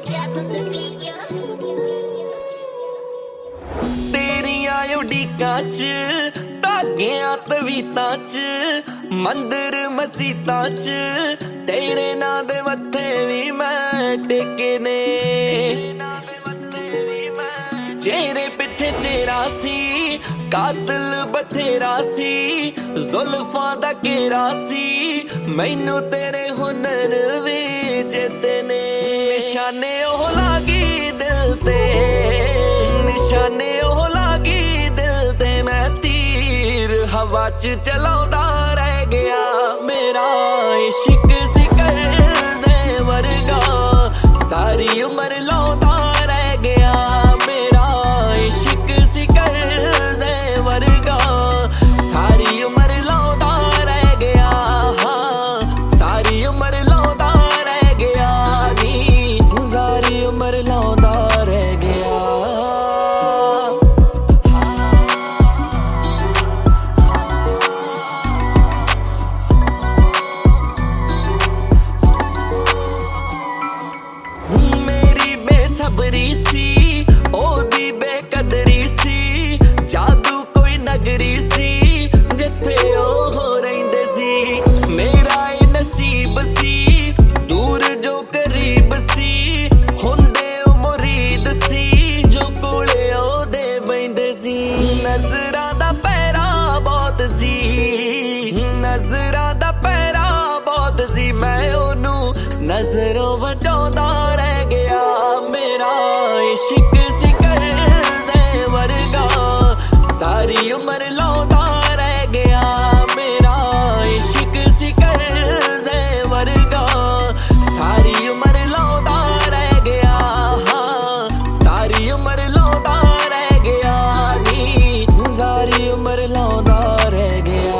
तेरिया उड़ीकां च धागियां तवीतां च मंदिर मसीतां च तेरे नां दे मत्थे भी मैं टेके ने। चेहरे पिछे चेहरा सी कातिल बथेरा सी जुल्फां दा घेरा सी मैनू तेरे हुनर वी चेते ने। निशाने ओह लागी दिल ते निशाने ओह लागी दिल ते मैं तीर हवा च चलाउंदा रह गया मेरा इश्क सिकर दे वर्गा सारी उम्र लाउंदा रह गया मेरा इश्क सिकर दे वर्गा सारी उम्र लाउंदा रह गया। हाँ सारी उम्र लाउंदा रह गया नी सारी उम्र लाउंदा रह गया। मेरी बेसब्री सी ओदी बेकदरी सी जादू कोई नगरी सी जिथे ओह रहिंदे सी मेरा ए नसीब सी दूर जो करीब सी हुंदे ओ मुरीद सी जो कोले ओदे बैंदे सी। नजरां दा पैरा बहुत सी नजरां दा पैरा बहुत सी मैं ओनू नजरों बचाउंदा रह गया मेरा इश्क सिकर दे वर्गा सारी उम्र लाउंदा रह गया मेरा इश्क सिकर दे वर्गा सारी उम्र लाउंदा रह गया। हाँ सारी उम्र लाउंदा रह गया नी सारी उम्र लाउंदा रह गया।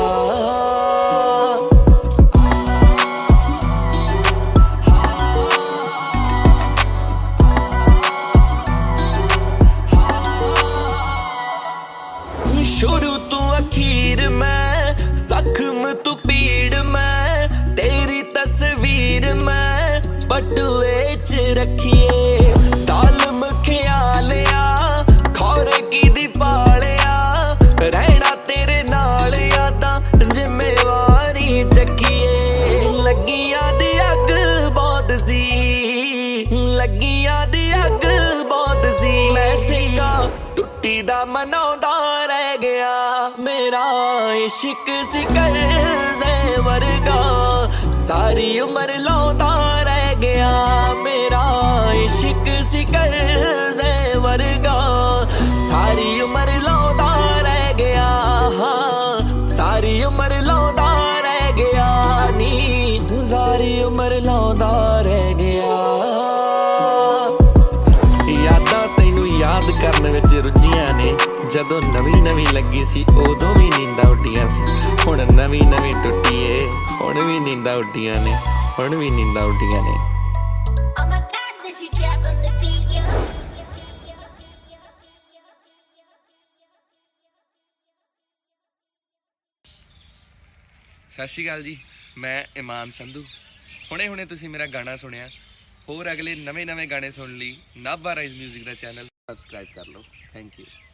शुरू तू अखीर में जख्म तू पीड़ में तेरी तस्वीर में बटुए च रखिए दाल मखियालिया खौरे की दी पालिया रहना तेरे नाल यादा जिम्मेवारी चकिए। लगियां दी अग बहुत सी लगियां दी अग बहुत सी मैं सिक्का टुट्टी दा मनाउंदा रह गया मेरा इश्क सिकर दे वर्गा सारी उम्र लाउंदा रह गया मेरा इश्क सिकर दे वर्गा सारी उम्र लाउंदा रह गया। हाँ सारी उम्र लाउंदा रह गया नी सारी उम्र लाउंदा रह गया। यादां तैनू याद करन विच रुझियां ने जदों नवीं नवीं लगी सी उदों भी नींदां उड्डियां सी हुण नवीं नवीं टुट्टी ए हुण भी नींदां उड्डियां ने हुण भी नींदां उड्डियां ने। सत श्री अकाल जी, मैं इमान संधू। हुणे हुणे तुसीं मेरा गाना सुनिया। होर अगले नवे नवे गाने सुन लई नाभा राइज म्यूजिक का चैनल सबसक्राइब कर लो। Thank you.